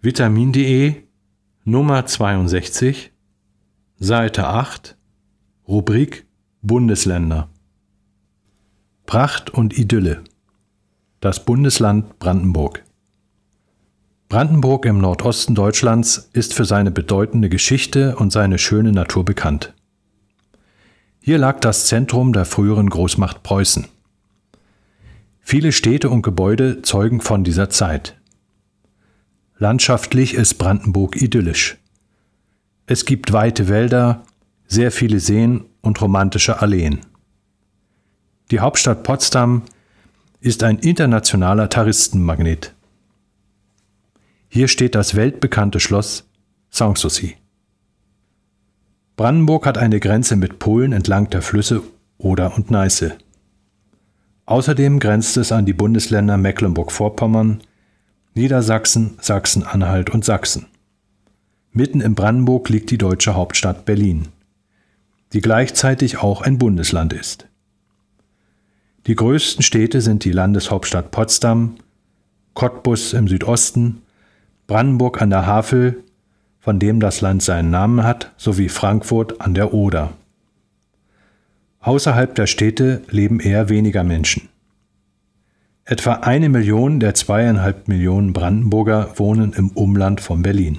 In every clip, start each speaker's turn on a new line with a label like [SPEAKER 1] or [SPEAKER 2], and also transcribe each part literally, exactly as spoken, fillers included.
[SPEAKER 1] Vitamin.de, Nummer zweiundsechzig, Seite acht, Rubrik Bundesländer. Pracht und Idylle. Das Bundesland Brandenburg. Brandenburg im Nordosten Deutschlands ist für seine bedeutende Geschichte und seine schöne Natur bekannt. Hier lag das Zentrum der früheren Großmacht Preußen. Viele Städte und Gebäude zeugen von dieser Zeit. Landschaftlich ist Brandenburg idyllisch. Es gibt weite Wälder, sehr viele Seen und romantische Alleen. Die Hauptstadt Potsdam ist ein internationaler Touristenmagnet. Hier steht das weltbekannte Schloss Sanssouci. Brandenburg hat eine Grenze mit Polen entlang der Flüsse Oder und Neiße. Außerdem grenzt es an die Bundesländer Mecklenburg-Vorpommern, Niedersachsen, Sachsen-Anhalt und Sachsen. Mitten in Brandenburg liegt die deutsche Hauptstadt Berlin, die gleichzeitig auch ein Bundesland ist. Die größten Städte sind die Landeshauptstadt Potsdam, Cottbus im Südosten, Brandenburg an der Havel, von dem das Land seinen Namen hat, sowie Frankfurt an der Oder. Außerhalb der Städte leben eher weniger Menschen. Etwa eine Million der zweieinhalb Millionen Brandenburger wohnen im Umland von Berlin.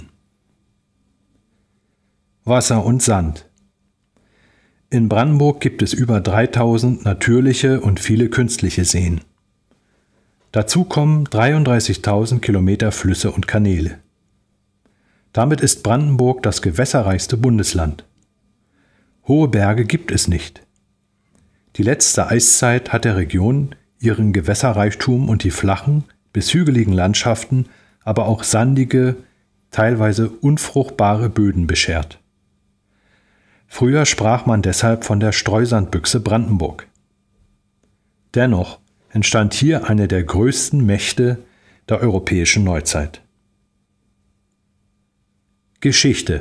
[SPEAKER 1] Wasser und Sand. In Brandenburg gibt es über dreitausend natürliche und viele künstliche Seen. Dazu kommen dreiunddreißigtausend Kilometer Flüsse und Kanäle. Damit ist Brandenburg das gewässerreichste Bundesland. Hohe Berge gibt es nicht. Die letzte Eiszeit hat der Region ihren Gewässerreichtum und die flachen bis hügeligen Landschaften, aber auch sandige, teilweise unfruchtbare Böden beschert. Früher sprach man deshalb von der Streusandbüchse Brandenburg. Dennoch entstand hier eine der größten Mächte der europäischen Neuzeit. Geschichte.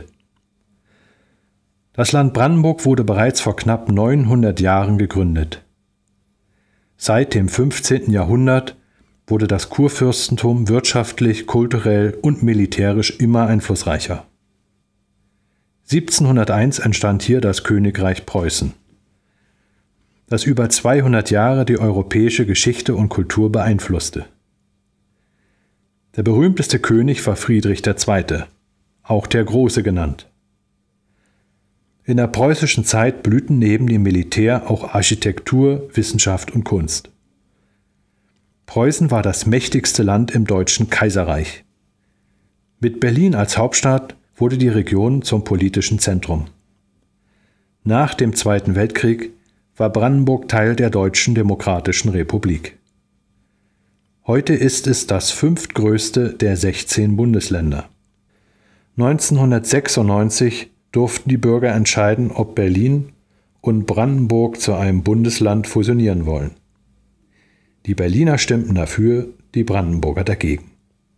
[SPEAKER 1] Das Land Brandenburg wurde bereits vor knapp neunhundert Jahren gegründet. Seit dem fünfzehnten Jahrhundert wurde das Kurfürstentum wirtschaftlich, kulturell und militärisch immer einflussreicher. siebzehnhunderteins entstand hier das Königreich Preußen, das über zweihundert Jahre die europäische Geschichte und Kultur beeinflusste. Der berühmteste König war Friedrich der Zweite., auch der Große genannt. In der preußischen Zeit blühten neben dem Militär auch Architektur, Wissenschaft und Kunst. Preußen war das mächtigste Land im Deutschen Kaiserreich. Mit Berlin als Hauptstadt wurde die Region zum politischen Zentrum. Nach dem Zweiten Weltkrieg war Brandenburg Teil der Deutschen Demokratischen Republik. Heute ist es das fünftgrößte der sechzehn Bundesländer. neunzehnhundertsechsundneunzig durften die Bürger entscheiden, ob Berlin und Brandenburg zu einem Bundesland fusionieren wollen. Die Berliner stimmten dafür, die Brandenburger dagegen.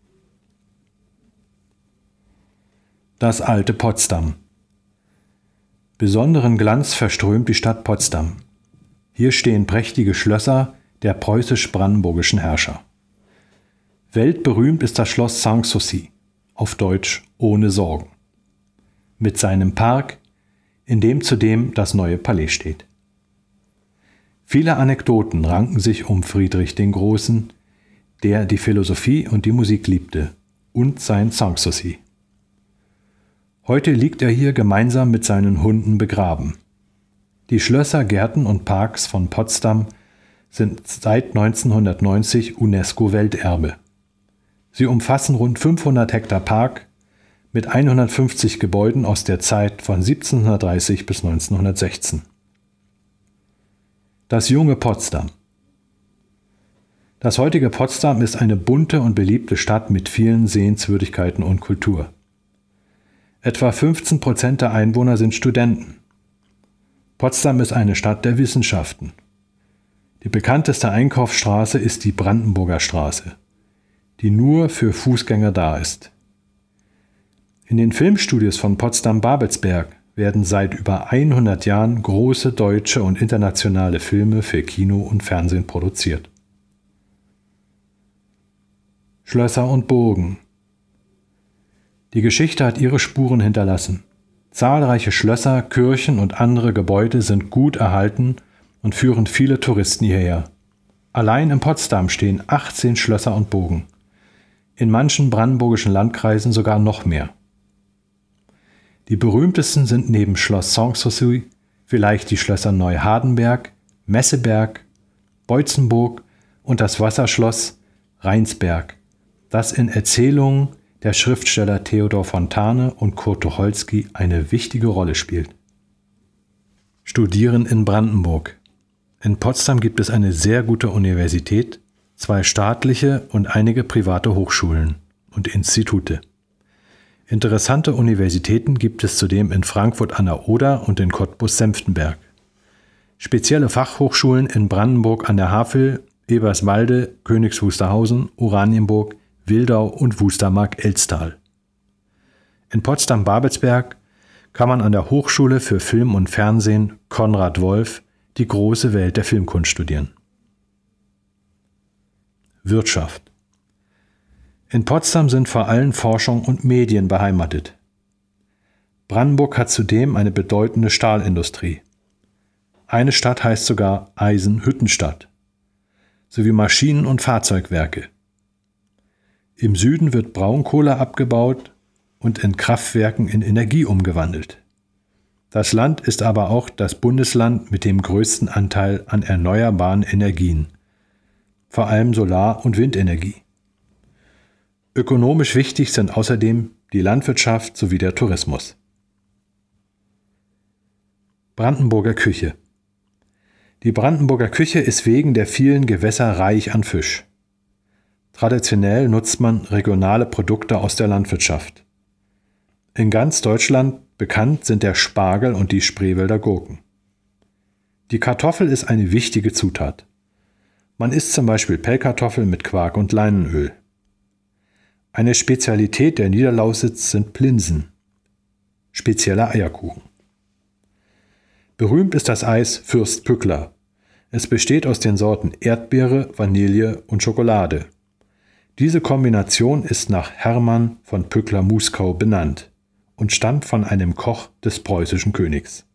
[SPEAKER 1] Das alte Potsdam. Besonderen Glanz verströmt die Stadt Potsdam. Hier stehen prächtige Schlösser der preußisch-brandenburgischen Herrscher. Weltberühmt ist das Schloss Sanssouci, auf Deutsch ohne Sorgen, mit seinem Park, in dem zudem das neue Palais steht. Viele Anekdoten ranken sich um Friedrich den Großen, der die Philosophie und die Musik liebte, und sein Sanssouci. Heute liegt er hier gemeinsam mit seinen Hunden begraben. Die Schlösser, Gärten und Parks von Potsdam sind seit neunzehnhundertneunzig UNESCO-Welterbe. Sie umfassen rund fünfhundert Hektar Park mit hundertfünfzig Gebäuden aus der Zeit von siebzehnhundertdreißig bis neunzehnhundertsechzehn. Das junge Potsdam. Das heutige Potsdam ist eine bunte und beliebte Stadt mit vielen Sehenswürdigkeiten und Kultur. Etwa fünfzehn Prozent der Einwohner sind Studenten. Potsdam ist eine Stadt der Wissenschaften. Die bekannteste Einkaufsstraße ist die Brandenburger Straße, die nur für Fußgänger da ist. In den Filmstudios von Potsdam-Babelsberg werden seit über hundert Jahren große deutsche und internationale Filme für Kino und Fernsehen produziert. Schlösser und Burgen. Die Geschichte hat ihre Spuren hinterlassen. Zahlreiche Schlösser, Kirchen und andere Gebäude sind gut erhalten und führen viele Touristen hierher. Allein in Potsdam stehen achtzehn Schlösser und Burgen. In manchen brandenburgischen Landkreisen sogar noch mehr. Die berühmtesten sind neben Schloss Sanssouci vielleicht die Schlösser Neuhardenberg, Messeberg, Boitzenburg und das Wasserschloss Rheinsberg, das in Erzählungen der Schriftsteller Theodor Fontane und Kurt Tucholsky eine wichtige Rolle spielt. Studieren in Brandenburg. In Potsdam gibt es eine sehr gute Universität, zwei staatliche und einige private Hochschulen und Institute. Interessante Universitäten gibt es zudem in Frankfurt an der Oder und in Cottbus-Senftenberg. Spezielle Fachhochschulen in Brandenburg an der Havel, Eberswalde, Königs Wusterhausen, Oranienburg, Wildau und Wustermark-Elztal. In Potsdam-Babelsberg kann man an der Hochschule für Film und Fernsehen Konrad Wolf die große Welt der Filmkunst studieren. Wirtschaft. In Potsdam sind vor allem Forschung und Medien beheimatet. Brandenburg hat zudem eine bedeutende Stahlindustrie. Eine Stadt heißt sogar Eisenhüttenstadt, sowie Maschinen- und Fahrzeugwerke. Im Süden wird Braunkohle abgebaut und in Kraftwerken in Energie umgewandelt. Das Land ist aber auch das Bundesland mit dem größten Anteil an erneuerbaren Energien, vor allem Solar- und Windenergie. Ökonomisch wichtig sind außerdem die Landwirtschaft sowie der Tourismus. Brandenburger Küche. Die Brandenburger Küche ist wegen der vielen Gewässer reich an Fisch. Traditionell nutzt man regionale Produkte aus der Landwirtschaft. In ganz Deutschland bekannt sind der Spargel und die Spreewälder Gurken. Die Kartoffel ist eine wichtige Zutat. Man isst zum Beispiel Pellkartoffeln mit Quark und Leinenöl. Eine Spezialität der Niederlausitz sind Plinsen, spezieller Eierkuchen. Berühmt ist das Eis Fürst Pückler. Es besteht aus den Sorten Erdbeere, Vanille und Schokolade. Diese Kombination ist nach Hermann von Pückler-Muskau benannt und stammt von einem Koch des preußischen Königs.